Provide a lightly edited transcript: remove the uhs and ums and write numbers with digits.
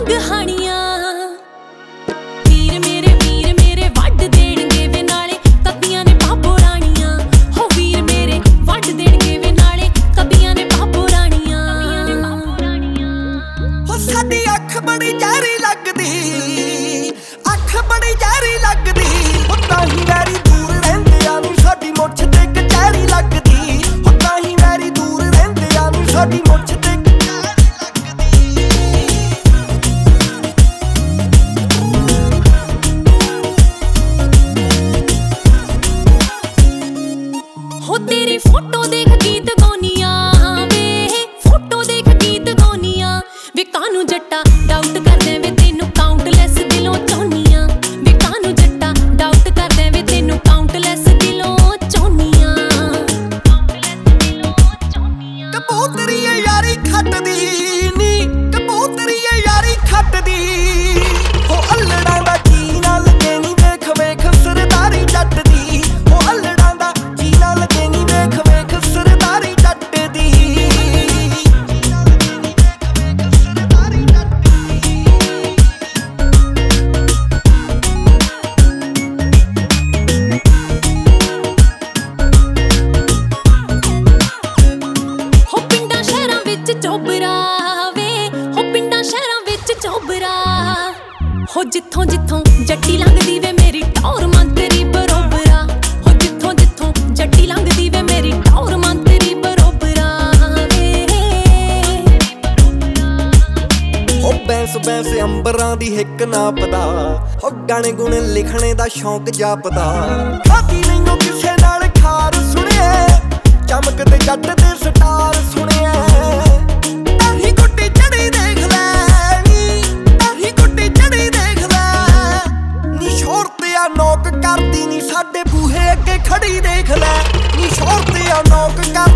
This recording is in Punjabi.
ਵਾਂਗ ਹਾਣੀਆਂ। ਵੀਰ ਮੇਰੇ ਵੱਢ ਦੇਣਗੇ ਵੇ ਨਾਲੇ ਕਦੀਆਂ ਨੇ ਬਾਬੋ ਰਾਣੀਆਂ। ਹੋ ਵੀਰ ਮੇਰੇ ਵੱਢ ਦੇਣਗੇ ਵੇ ਨਾਲੇ ਕਦੀਆਂ ਨੇ ਬਾਬੋ ਰਾਣੀਆਂ। ਹੋ ਸਾਡੀ ਅੱਖ ਬੜੀ ਜ਼ਹਿਰੀ ਲੱਗਦੀ, ਅੱਖ ਬੜੀ ਜ਼ਹਿਰੀ ਲੱਗਦੀ। ਹੋ ਤਾਹੀਂ ਵੈਰੀ ਦੂਰ ਰਹਿੰਦੇ ਆ ਨੀ ਸਾਡੀ ਮੁੱਛ ਤੇ ਕਚਹਿਰੀ ਲੱਗਦੀ। ਹੋ ਤਾਹੀਂ ਵੈਰੀ ਦੂਰ ਰਹਿੰਦੇ ਆ ਨੀ ਸਾਡੀ ਮੁੱਛ ਤੇ ਹੋ ਤੇਰੀ ਫੋਟੋ ਦੇਖ ਗੀਤ ਗਾਉਨੀਆਂ ਵੇ, ਫੋਟੋ ਦੇਖ ਗੀਤ ਗਾਉਨੀਆਂ ਵੇ। ਕਾਨੂੰ ਜੱਟਾ ਡਾਊਟ ਕਰਦੇ ਵੇ ਤੈਨੂੰ ਕਾਊਂਟਲੈਸ ਦਿਲੋਂ ਚਾਹੁੰਨੀਆਂ ਵੇ। ਕਾਨੂੰ ਜੱਟਾ ਡਾਊਟ ਕਰਦੇ ਵੇ ਤੈਨੂੰ ਕਾਊਂਟਲੈਸ ਦਿਲੋਂ ਚਾਹੁੰਨੀਆਂ। ਕਬੂਤਰੀਏ ਯਾਰੀ ਖੱਟਦੀ ਨੀ, ਕਬੂਤਰੀਏ ਯਾਰੀ ਖੱਟਦੀ। ਹੋ ਅਲੜਾਂ ਦਾ ਜੀ ਨਾ ਲੱਗੇ ਨੀ ਵੇਖ ਵੇਖ ਸਰਦਾਰੀ ਜੱਟ ਦੀ। ਹੋ ਅਲੜਾਂ ਦਾ ਜੀ ਨਾ ਲੱਗੇ ਨੀ ਵੇਖ ਵੇਖ ਸਰਦਾਰੀ ਜੱਟ ਦੀ। ਹੋ ਪਿੰਡਾਂ ਸ਼ਹਿਰਾਂ ਵਿੱਚ ਚੋਬਰਾ ਵੇ, ਹੋ ਪਿੰਡਾਂ ਸ਼ਹਿਰਾਂ ਵਿੱਚ ਚੋਬਰਾ। ਹੋ ਜਿੱਥੋਂ ਜਿੱਥੋਂ ਜੱਟੀ ਲੰਘਦੀ ਵੇ ਮੇਰੀ ਟੌਰ ਮੰਤਰੀ ਬਰੋਬਰਾ। ਹੋ ਜਿੱਥੋਂ ਜਿੱਥੋਂ ਜੱਟੀ ਲੰਘਦੀ ਵੇ ਮੇਰੀ ਟੌਰ ਮੰਤਰੀ ਬਰੋਬਰਾ ਵੇ। ਹੋ ਬੈਂਸ ਬੈਂਸ ਅੰਬਰਾਂ ਦੀ ਹਿੱਕ ਨਾਪਦਾ। ਹੋ ਗਾਣੇ ਗੁਣੇ ਲਿਖਣੇ ਦਾ ਸ਼ੌਂਕ ਜਾਪਦਾ। ਖਾਦੀ ਨਹੀਂਓ ਕਿਸੇ ਨਾਲ ਖਾਰ ਸੁਣਿਆ, ਚਮਕਦੇ ਜੱਟ ਦੇ ਸਟਾਰ ਸੁਣਿਆ। ਤਾਰੀ ਗੁੱਡੀ ਚੜੀ ਦੇਖ ਲੈ ਨੀ, ਤਾਰੀ ਗੁੱਡੀ ਚੜੀ ਦੇਖ ਲੈ ਨੀ। ਸ਼ੋਰ ਤੇ ਆ ਨੋਕ ਕਰਦੀ ਨੀ ਸਾਡੇ ਬੂਹੇ ਅੱਗੇ ਖੜੀ ਦੇਖ ਲੈ ਨੀ। ਸ਼ੋਰ ਤੇ ਆ ਨੋਕ ਕਰ